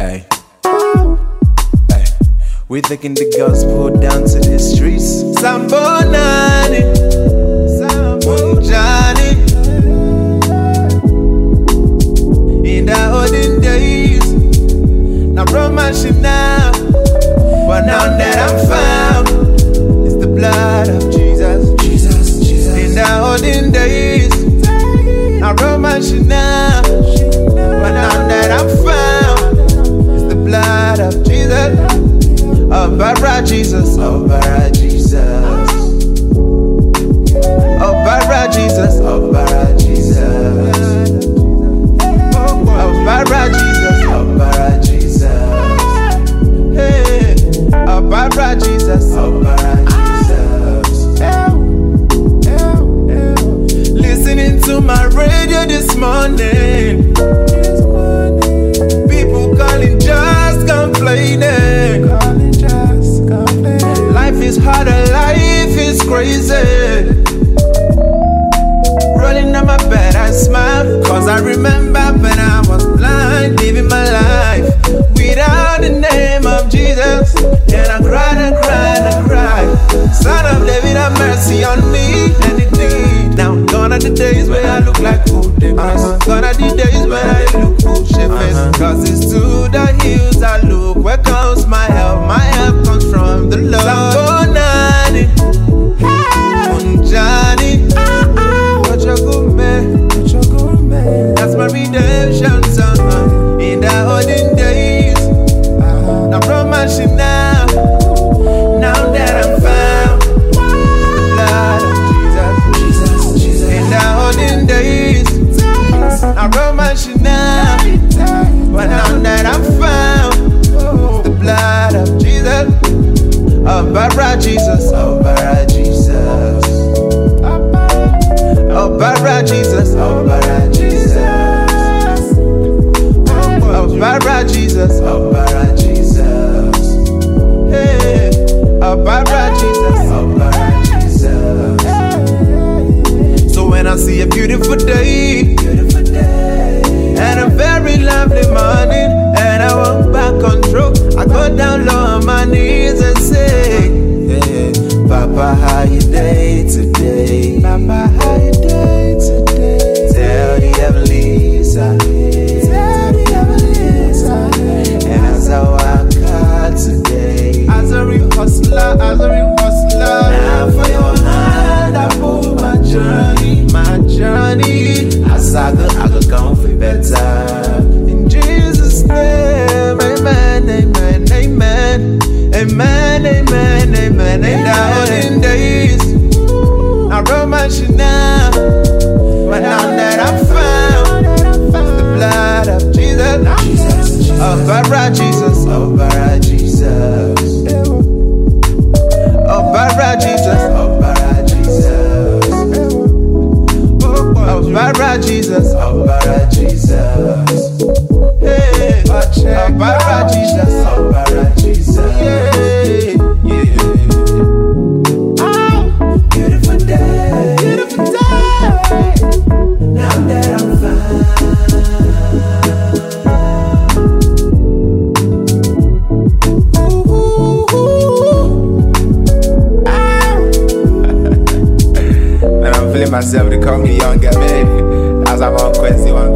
Hey. Hey. We taking the gospel down to the streets. Sambonani, Munjani. In the olden days, now romance now. But now that I'm found, it's the blood of Jesus. In the olden days, now romance now. But now that I'm found, it's the blood of Jesus. Oh, Bara Jesus, oh, Bara Jesus. Oh, Bara Jesus, oh, Bara Jesus. Oh, Bara Jesus, oh, Bara Jesus. Hey, oh, Bara Jesus, oh, Bara Jesus. Listening to my radio this morning. People calling, just complaining. Life is harder, life is crazy. Rolling on my bed, I smile, cause I remember when I was blind, living my life without the name of Jesus. And I cried and cried and cried. Son of David, have mercy on me. Anything. Now gone are the days where I look like food. Gone are the days where I look bullshit. Cause it's to the hills I look. Where comes my help? My help comes from the Lord. Sambonani, Munjani. That's my redemption song. In the olden days, now romance now. Now that I'm found, the blood of Jesus. In the olden days, now romance now. But now that I'm found, the blood of Jesus. Oh, Bara Jesus, oh, Bara Jesus. Oh, Bara Jesus, oh, Bara Jesus. Oh, Bara Jesus, oh, Bara Jesus. Hey, oh, Bara Jesus, oh, Bara Jesus. So when I see a beautiful day, and a very lovely morning, and I walk back on through, I go down low on my knees and say, hey, Papa, how you day today? Papa, how you day today? Tell the heavenlies I hear. Tell the heavenlies I hear. And as I walk out today, as a real hustler, now for your hand I move my journey. As I go come for better. In Jesus' name, amen, amen, amen. Amen, amen, amen. In the olden days, I romance now. But now that I'm found, the blood of Jesus. Oh, Bara Jesus, oh, Bara Jesus. Oh, Bara Jesus, oh, Bara Jesus. Oh, Bara Jesus, oh, Bara Jesus. Hey, oh, Bara Jesus, oh, Bara Jesus. Yeah. Oh, beautiful day, beautiful day. Now that I'm found. Man, I'm feeling myself to call me younger, man. As I'm on quest, you want